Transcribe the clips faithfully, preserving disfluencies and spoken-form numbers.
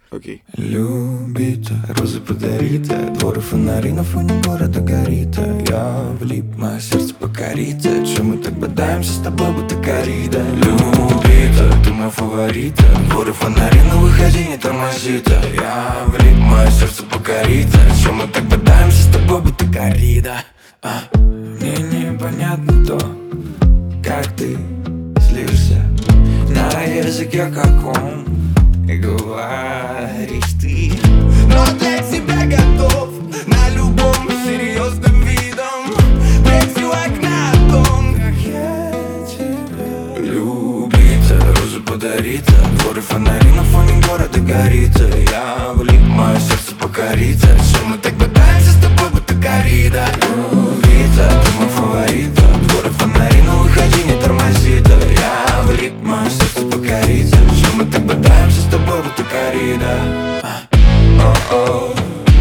Окей. Любите, розы подарите, дворы фонари на фоне города горит. Я влип, мое сердце покорит. Чем мы так бодаемся с тобой, будто коррида. Любите, ты моя фаворита, дворы фонари, но выходи, не тормозит. Я влип, мое сердце покорит. Чем мы так бодаемся с тобой, будто коррида. а. Мне непонятно то, как ты слишься на языке каком и говоришь ты, но для тебя готов на любом серьезным видом прийти у окна о том, как я тебя любить. Розы подарит, дворы фонари на фоне города горит. Я влип, мое сердце покорит. Все мы так бодаемся с тобой, будто коррида. Любить, ты мой фаворит, дворы фонари, но выходи, не тормозит. Я влип, мое сердце покорит. Все мы так бодаемся с тобой, будто коррида. О-о,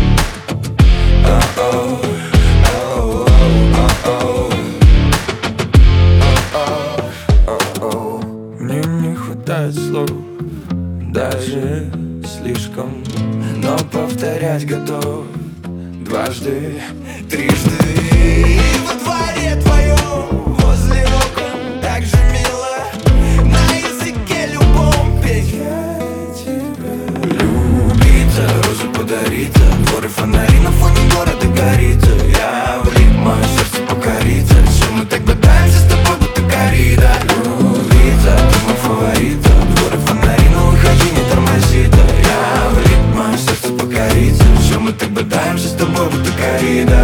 о-о, о-о, о-о. Мне не хватает слов, даже слишком, но повторять готов дважды, трижды. И во дворе твоем, возле окон, так же мило на языке любом петь. Я тебя любить, розы подарит, дворы фонари на фоне города горит. Я влип, мое сердце покорит. Все мы так бодаемся с тобой, будто коррида. Любить, ты мой фаворит, дворы фонари, но выходи, не тормозит. Я влип, мое сердце покорит. Все мы так бодаемся с тобой, будто коррида.